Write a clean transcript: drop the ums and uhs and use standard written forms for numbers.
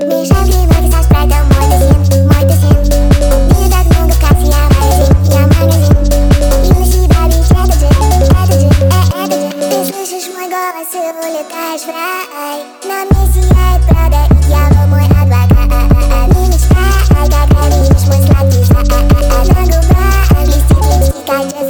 Мешанки ноги со спрайтом, мой тусин. Мир так много, как я магазин. И на себя бич, это же. Ты слышишь мой голос и улетаешь в рай. На мне сияет Прада, и дьявол мой адвокат. Не мечтай, когда видишь мой сладкий взгляд. На губах блестит липстик, как